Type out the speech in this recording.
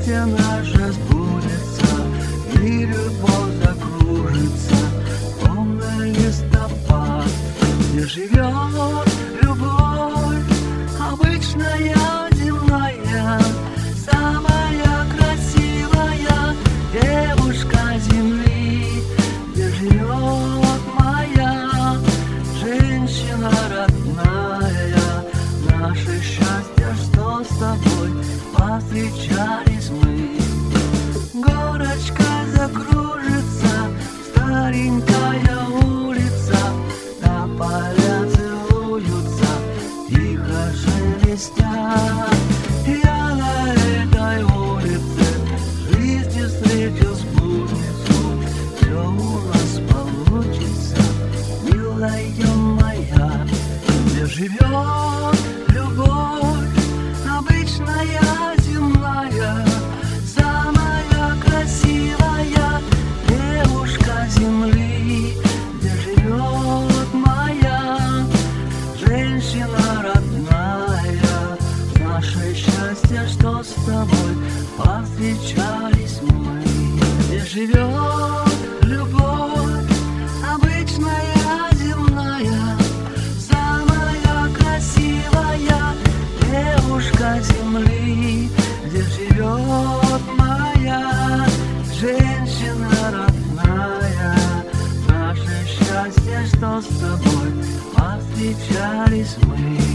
счастье наше сбудется, и любовь закружится, полный листопад, где живет любовь, обычная, земная, самая красивая девушка земли, где живет моя женщина родная. Наше счастье, что с тобой повстречались мы. Горочка закружится, старенькая улица, на поля целуются, тихо шелестя. Я на этой улице жизни встретил спутницу, все у нас получится, милая моя, где живет любовь, обычная, земная, самая красивая девушка земли, где живет моя женщина родная. Наше счастье, что с тобой повстречались мы, где живет любовь, обычная, земная, самая красивая девушка земли, где живет моя женщина родная. Наше счастье, что с тобой повстречались мы.